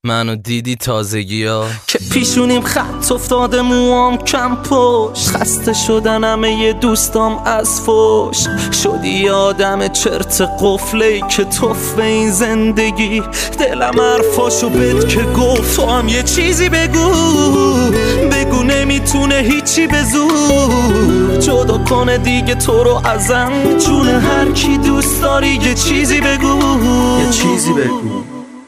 منو دیدی تازگی ها که پیشونیم خط افتاده، موام کم پشت، خسته شدن همه دوستام از فوش. شدی آدم چرت قفله که توف به این زندگی. دلم حرفاشو بد که گفت تو هم یه چیزی بگو نمیتونه هیچی به زور جدا کنه دیگه تو رو ازم. جون هر کی دوست داری یه چیزی بگو، یه چیزی بگو،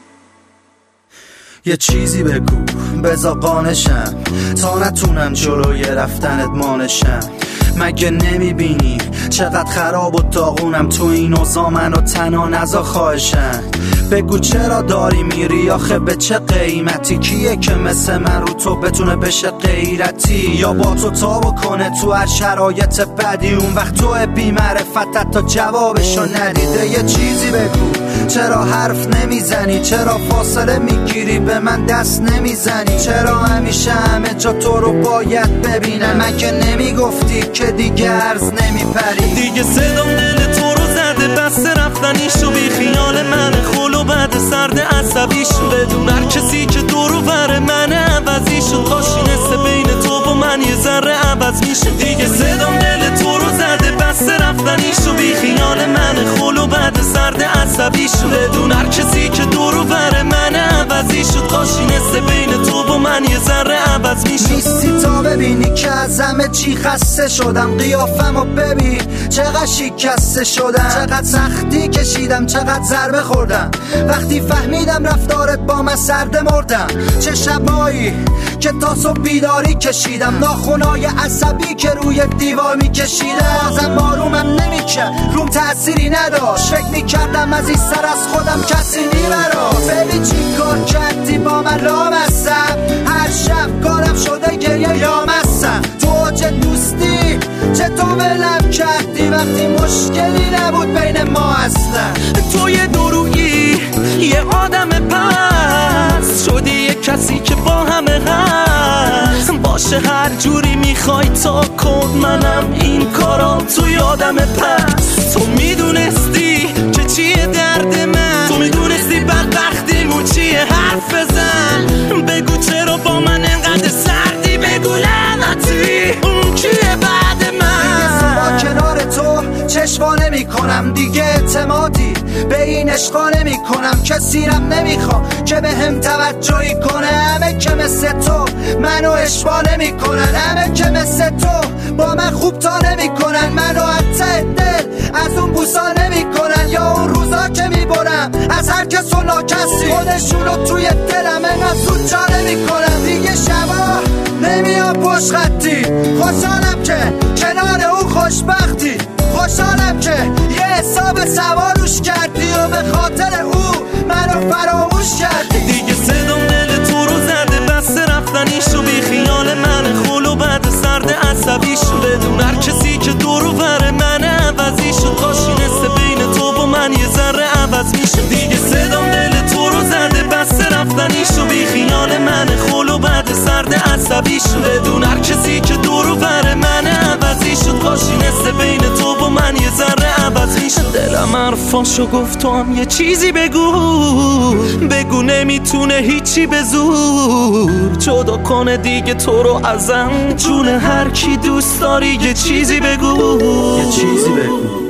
یه چیزی بگو بذار قانشم تا نتونم جلوی رفتنت مانشم. مگه نمیبینی چقدر خراب و داغونم تو این اوضاع؟ منو تنها نذار خواهشم. بگو چرا داری میری آخه به چه قیمتی؟ کیه که مثل من رو تو بتونه بشه غیرتی یا با تو تابو کنه تو هر شرایط بدی؟ اون وقت تو بی معرفتت تا جوابشو ندیده. یه چیزی بگو چرا حرف نمیزنی؟ چرا فاصله میگیری به من دست نمیزنی؟ چرا همیشه همه جا تو رو باید ببینم؟ مگه نمیگفتی که دیگه عرض نمیپری؟ دیگه صدام دل تو رو زده، بسته رفتنیشو بی خیال من خلو بعد سرد عصبیشو. بدون هر کسی که دورو بره من عوضیشو، کاشی نسه بین تو و من یه ذره عوض میشه. دیگه صدام دل تو رو زده، بسته رفتنیشو بی خیال من خلو بعد سرد عصبیشو. بدون هر کسی که دورو بره من عوضیشو، کاشی نسه بین تو و من یه ذره عوض میشه. نیستی تا ببینی که از همه چی خسته شدم. قیافمو ببین چقدر شکسته شدم، چقدر سختی کشیدم، چقدر ضربه خوردم. وقتی فهمیدم رفتارت با من سرده مردم. چه شبایی که تا صبح بیداری کشیدم، ناخونای عصبی که روی دیوار میکشیدم. ازم آرومم نمیکرد، روم تأثیری نداشت. فکر میکردم از این سر از خودم کسی میبراست. ببین چی کار کردی با من لامستم، هر شب کارم شده گریه یامستم. تو اوج دوستی چطور ولم کردی وقتی مشکلی نبود بین ما اصلا؟ تو یه درویی، یه آدم پس شدی، یه کسی که با همه هست. باشه هر جوری میخوای تا کن، منم این کارا تو یادم پس. تو میدونستی که چیه درد من، تو میدونستی بدبختیمون چیه، حرف بزن بگو چرا با من انقدر سردی. بگو لعنتی اون کیه بعد من؟ با کنار تو چشوا نمی کنم دیگه، اعتمادی به این عشقا نمی کنم. کسی رم نمیخوام که به هم توجهی کنه. همه که مثل تو منو اشوا نمی کنن، همه که مثل تو با من خوب تا نمی کنن. منو حتی دل از اون بوسا نمی کنن، یا اون روزا که می برم از هر کس و ناکسی خودشونو توی دلم انقدر زود جا نمی کنم. دیگه شبا نمیام پشت خطی، خوشحالم که کنار اون خوشبختی. خوشحالم که یه حساب سواروش کردی و به خاطر او منو فراموش کردی. دیگه صدام دل تو رو زده، بسته رفتنیشو بی خیال من خلو بعد سرد عصبیشو. بدون هر کسی که دورو بره من عوضیشو، کاشی نسه بین تو و من یه ذره عوض میشه. دیگه صدام دل تو رو زده، بسته رفتنیشو بی خیال من خلو بعد سرد عصبیشو. بدون هر کسی که دورو بره من عوضیشو، کاشی نسه بین تو و من یه ذره عوض میشه. دلم حرفاشو گفت تو هم یه چیزی بگو نمیتونه هیچی به زور جدا کنه دیگه تو رو ازم. جون هر کی دوست داری یه چیزی بگو، یه چیزی بگو.